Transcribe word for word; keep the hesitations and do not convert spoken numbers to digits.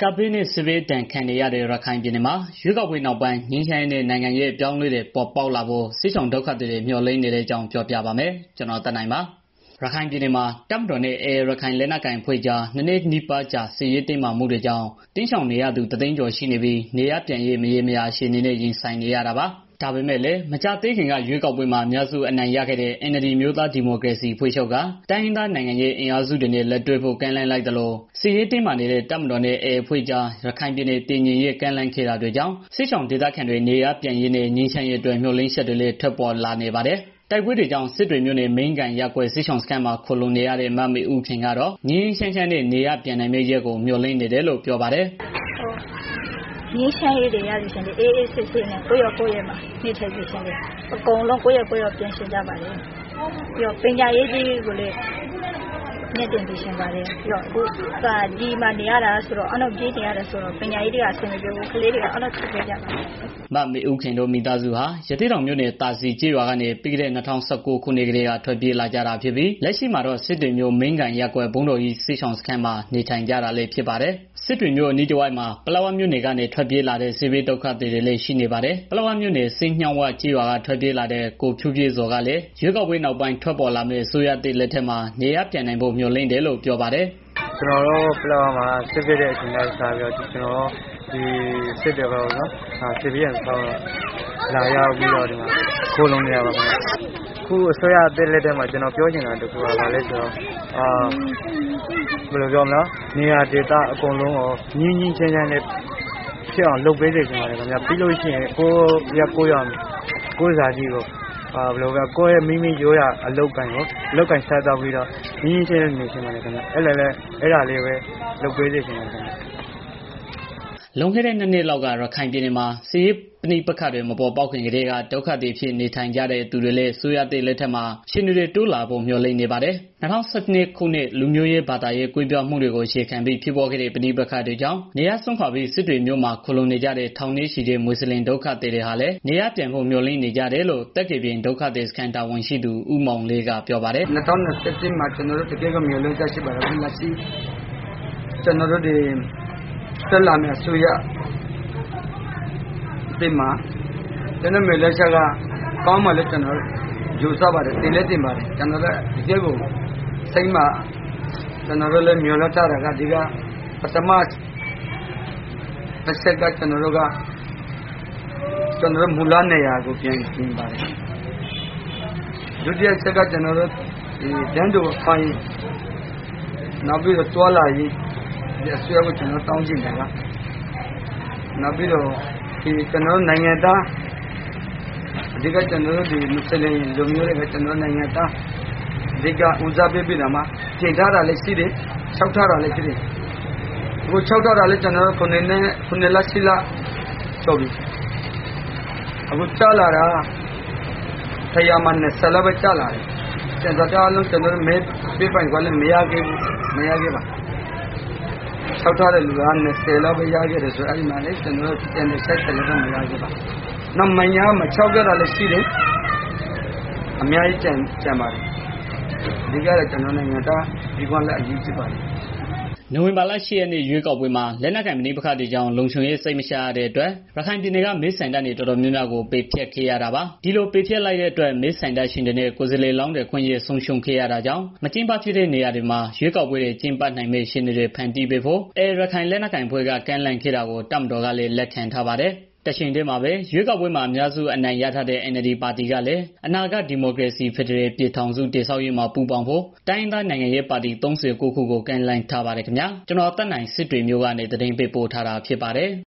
ကပ်ဘေးနဲ့စစ်ဘေးဒဏ်ခံနေရတဲ့ရခိုင်ပြည်နယ်မှာရွေးကောက်ပွဲနောက်ပိုင်းငြိမ်းချမ်းရေးနဲ့နိုင်ငံရေးအပြောင်းအလဲတွေပေါ်ပေါက်လာဖို့စစ်ဆောင်ဒုက္ခတွေမျှော်လင့်နေတဲ့အကြောင်းပြောပြပါမယ်။ကျွန်တော်တက်နိုင်ပါရခိုင်ပြည်နယ်မှာတပ်မတော်နဲ့ အေအေ ရခိုင်လက်နက်ကိုင်အဖွဲ့ကြားနှစ်နှစ်နီးပါးကြာစစ်ရေးတင်းမာမှုတွေကြောင့်တင်းရှောင်နေရသူတသိန်းကျော်ရှိနေပြီးနေရပြန်ရေးမရေမရာအခြေအနေနဲ့ရင်ဆိုင်နေရတာပါ။ဒါပေမဲ့လည်းမကြသေးခင်ကရွေးကောက်ပွဲမှာအများစုအနိုင်ရခဲ့တဲ့ အန်အယ်လ်ဒီ မျိုးသားဒီမိုကရေစီအဖွဲ့ချုပ်ကတိုင်းရင်းသားနိုင်ငံရေးအင်အားစုတွေနဲ့လက်တွဲဖို့ကမ်းလှမ်းလိုက်သလိုစစ်ရေးတင်းမာနေတဲ့တပ်မတော်နဲ့ အေအေ အဖွဲ့ကြားရခိုင်ပြည်နယ်တည်ငြိမ်ရေးကမ်းလှမ်းခဲ့တာတွေကြောင့်စစ်ဆောင်ဒေသခံတွေနေရပြန်ရေးနဲ့ငြိမ်းချမ်းရေးအတွက်မျှော်လင့်ချက်တွေလည်းထွက်ပေါ်လာနေပါတယ်။တိုက်ပွဲတွေကြောင့်စစ်တွေမြို့နယ်မင်းကန်ရပ်ကွက်စစ်ဆောင်စခန်းမှာခိုလုံနေရတဲ့မမေဦးခင်ကတော့ငြိမ်းချမ်းချမ်းနဲ့နေရပြန်နိုင်မယ့်ရက်ကိုမျှော်လင့်နေတယ်လို့ပြောပါတယ်။ငြိမ်းချမ်းရေးတွေရပြီရှင်လေအေးအေးဆေးဆေးနဲ့ကိုရောကိုရဲမှာနေထိုင်ပြီရှင်လေအကုန်လုံးကိုရဲကိုရောပြန်ရှင်ကြပါလေပြီးတော့ပညာရေးကြီးကိုလည်းညက်တင်ပြီးရှင်ပါလေပြီးတော့အခုကဒီမှာနေရတာဆိုတော့အနောက်ကြီးနေရတယ်ဆိုတော့ပညာရေးတွေအဆင်မပြေဘူးကလေးတွေကအနောက်ထွက်ကြပါမမေဦးခင်တို့မိသားစုဟာရသေးတော်မြို့နယ်တာစီကျေးရွာကနေပြီးခဲ့တဲ့၂၀၁၉ခုနှစ်ကလေးကထွက်ပြေးလာကြတာဖြစ်ပြီးလက်ရှိမှာတော့စစ်တွေမြို့မင်းကန်ရပ်ကွက်ဘုံတော်ကြီးစစ်ဆောင်စခန်းမှာနေထိုင်ကြတာလည်းဖြစ်ပါတယ်စစ်တွေမြို့အနီးတစ်ဝိုက်မှာပလောဝမြို့နယ်ကနေထွက်ပြေးလာတဲ့စစ်ဘေးဒုက္ခတွေလည်းရှိနေပါတယ်ပလောဝမြို့နယ်စင်းညောင်းဝကျေးရွာကထွက်ပြေးလာတဲ့ကိုဖြူပြေစော်ကလည်းရွေးကောက်ပွဲနောက်ပိုင်းထွက်ပေါ်လာမယ့်ဆိုရတဲ့လက်ထက်မှာနေရပြန်နိုင်ဖို့မျှော်လင့်တယ်လို့ပြောပါတယ်ကျွန်တော်တို့ပလောဝမှာစစ်ဖြစ်တဲ့အချိန်တိုင်းစားပြီးတော့ကျွန်တော်ဒီစစ်တယ်ပေါ့နော်စစ်ပြီးရင်ဆောင်းလာရောက်ပြီးတော့ဒီမှာခိုးလုံးနေရပါမယ်ခုအစိုးရအသစ်လက်ထက်မှာကျွန်တော်ပြောချင်တာတခုကဘာလဲဆိုတော့အာဘယ်လိုပြောမလဲနေရာဒေသအကုန်လုံးကိုညင်းညင်းချမ်းချမ်းနဲ့ဖြစ်အောင်လုပ်ပေးစေချင်ပါတယ်ခင်ဗျာပြီးလို့ရှိရင်ကိုရကိုရကိုးစားကြီးကိုအာဘယ်လိုပဲကိုယ့်ရဲ့မိမိရိုးရအလုပ်ကန်ကိုအလုပ်ကန်ဆက်တော့ပြီးတော့ညင်းချင်းနေချင်ပါတယ်ခင်ဗျအဲ့လည်းလည်းအဲ့ဒါလေးပဲလုပ်ပေးစေချင်ပါတယ်ခင်ဗျလွန်ခဲ့တဲ့နှစ်နှစ်လောက်ကရခိုင်ပြည်နယ်မှာစစ်ရေးပဋိပက္ခတွေမပေါ်ပေါက်ခင်ကတည်းကဒုက္ခတွေဖြစ်နေထိုင်ကြတဲ့သူတွေလည်းဆိုရတဲ့လက်ထက်မှာရှင်တွေတိုးလာဖို့မျှော်လင့်နေပါတယ်။၂၀၁၂ခုနှစ်လူမျိုးရေးဘာသာရေးကွဲပြားမှုတွေကိုအခြေခံပြီးဖြစ်ပေါ်ခဲ့တဲ့ပဋိပက္ခတွေကြောင့်နေရာဆုံးခွာပြီးစစ်တွေမြို့မှာခိုလုံနေကြတဲ့ထောင်နှင်းရှိတဲ့မွတ်စလင်ဒုက္ခသည်တွေဟာလည်းနေရာပြန်ဖို့မျှော်လင့်နေကြတယ်လို့တက်ကယ်ပြင်ဒုက္ခသည်စခန်းတာဝန်ရှိသူဦးမောင်လေးကပြောပါတယ်။၂၀၂၁မှာကျွန်တော်တို့တကယ်ကမျှော်လင့်ချက်ရှိပါတယ်။လက်ရှိကျွန်တော်တို့ဒီတက်လာမယ့်ဆိုရဒီမှာကျွန်တော်မျိုးလက်ချက်ကကောင်းမှလည်းကျွန်တော်ယူဆပါတယ်တင်လည်းတင်ပါတယ်ကျွန်တော်လည်းဒီကျကိုစိတ်မှာကျွန်တော်တို့လည်းမျိုးလက်ချတာကဒီကပထမတစ်ဆက်ကကျွန်တော်တို့ကကျွန်တော်မူလနေရာကိုပြန်ပြင်ပါတယ်ဒုတိယဆက်ကကျွန်တော်တို့ဒီတန်းတို့ဖိုင်နောက်ပြီးတော့တွာလာရေးဒီအဆွဲကိုကျွန်တော်တောင်းကြည့်တယ်ကနောက်ပြီးတော့ဒီကျွန်တော်နိုင်ငံသားအဓိကကျွန်တော်တို့ဒီမွတ်စလင်လူမျိုးတွေကကျွန်တော်နိုင်ငံသားအဓိကဦးစားပေးပြီးတော့မှတင်ထားတာလည်းရှိတယ်၆ထားတာလည်းရှိတယ်အခု၆ထားတာလည်းကျွန်တော်ခုနှစ်နဲ့ခုနှစ်လရှိလကျော်ပြီအခုချလာတာထရမနဲ့ဆလဘချလာတယ်ကျွန်တော်ကြားလို့ကျွန်တော်မဲပေးပိုင်ကလည်းမရခဲ့ဘူးမရခဲ့ပါ၆ထားတဲ့လူက၂၀လောက်ပဲရခဲ့တယ်ဆိုအဲ့ဒီမှာလေကျွန်တော်တင်တဲ့ဆက်ဆက်လည်းမရခဲ့ပါနောက်မညာမ၆ကြတာလည်းရှိတယ်အများကြီးကြံကြံပါတယ်ဒီကလည်းကျွန်တော်နိုင်ငံသားဒီကွန်လည်းအရေးကြီးပါတယ်နိုဝင်ဘာလ၈ရက်နေ့ရွေးကောက်ပွဲမှာလက်နက်ကိုင်မဏိပခတွေကြောင့်လုံခြုံရေးစိတ်မချရတဲ့အတွက်ရခိုင်ပြည်နယ်ကမေးဆိုင်တပ်တွေတော်တော်များများကိုပေးဖျက်ခဲ့ရတာပါဒီလိုပေးဖျက်လိုက်တဲ့အတွက်မေးဆိုင်တပ်ရှင်တွေနဲ့ကိုယ်စားလှယ်လောင်းတွေခွင့်ရဆုံးရှုံးခဲ့ရတာကြောင့်မကျင်းပဖြစ်တဲ့နေရာတွေမှာရွေးကောက်ပွဲတွေကျင်းပနိုင်မယ့်ရှင်တွေဖန်တီးပေးဖို့အေရခိုင်လက်နက်ကိုင်ဖွဲ့ကကမ်းလှမ်းခဲ့တာကိုတပ်မတော်ကလည်းလက်ခံထားပါတယ်တချိန်တည်းမှာပဲရွေးကောက်ပွဲမှာအများစုအနိုင်ရထားတဲ့ အန်အယ်လ်ဒီ ပါတီကလည်းအနာဂတ်ဒီမိုကရေစီဖက်ဒရယ်ပြည်ထောင်စုတည်ဆောက်ရေးမှာပူးပေါင်းဖို့တိုင်းရင်းသားနိုင်ငံရေးပါတီ၃၉ခုကိုကမ်းလှမ်းထားပါတယ်ခင်ဗျာကျွန်တော်တက်နိုင်စစ်တွေမျိုးကနေသတင်းပေးပို့ထားတာဖြစ်ပါတယ်